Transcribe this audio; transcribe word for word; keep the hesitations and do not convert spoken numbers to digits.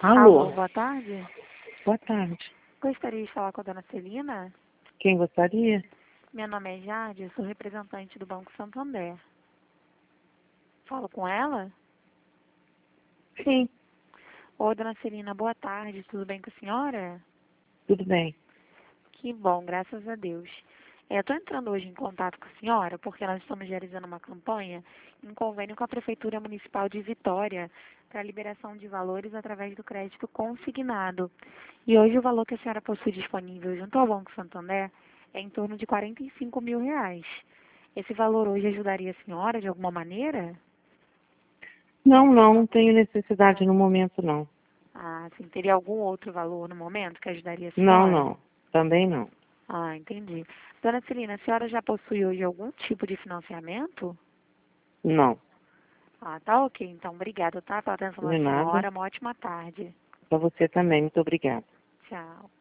Alô, Alô, boa tarde. boa tarde. Gostaria de falar com a dona Celina? Quem gostaria? Meu nome é Jade, eu sou representante do Banco Santander. Falo com ela? Sim, Ô, dona Celina, boa tarde, tudo bem com a senhora? tudo bem. Que bom, graças a Deus. É, eu estou entrando hoje em contato com a senhora porque nós estamos realizando uma campanha em convênio com a Prefeitura Municipal de Vitória para a liberação de valores através do crédito consignado. E hoje o valor que a senhora possui disponível junto ao Banco Santander é em torno de quarenta e cinco mil reais. Esse valor hoje ajudaria a senhora de alguma maneira? Não, não, não tenho necessidade no momento, não. Ah, sim, teria algum outro valor no momento que ajudaria a Não, senhora? não, também não. Ah, entendi. Dona Celina, a senhora já possui hoje algum tipo de financiamento? Não, Ah, tá ok. Então, obrigada, tá? Pela atenção da de nada. senhora. Uma ótima tarde. Para você também, muito obrigada. Tchau.